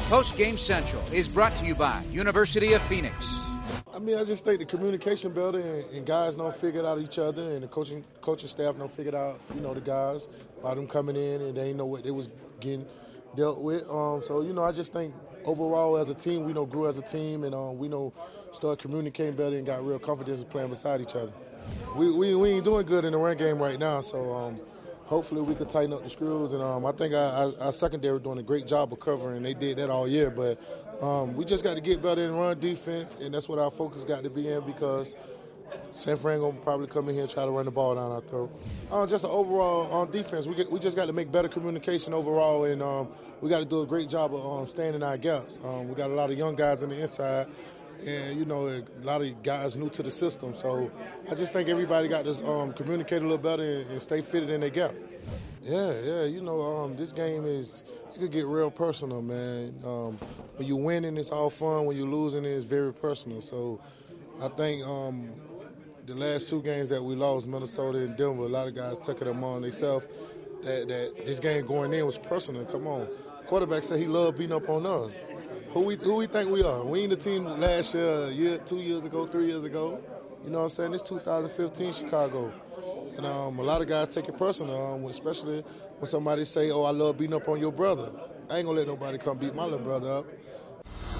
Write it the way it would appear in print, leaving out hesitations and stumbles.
Post Game Central is brought to you by University of Phoenix. I mean, I just think the communication better and guys don't figure it out each other, and the coaching staff don't figure it out, the guys, by them coming in and they didn't know what they was getting dealt with. So, I just think overall as a team, we grew as a team and we started communicating better and got real confidence in playing beside each other. We ain't doing good in the run game right now, so hopefully we could tighten up the screws. And I think our secondary doing a great job of covering. They did that all year, but we just got to get better in run defense, and that's what our focus got to be in because San Fran going to probably come in here and try to run the ball down our throat. Just an overall on defense, we just got to make better communication overall, and we got to do a great job of staying in our gaps. We got a lot of young guys on the inside, and, a lot of guys new to the system. So I just think everybody got to communicate a little better and stay fitted in their gap. Yeah, this game it could get real personal, man. When you're winning, it's all fun. When you're losing, it's very personal. So I think the last two games that we lost, Minnesota and Denver, a lot of guys took it upon themselves that this game going in was personal. Come on. Quarterback said he loved beating up on us. Who we think we are? We ain't the team last year, 2 years ago, 3 years ago. You know what I'm saying? It's 2015 Chicago. And a lot of guys take it personal, especially when somebody say, oh, I love beating up on your brother. I ain't going to let nobody come beat my little brother up.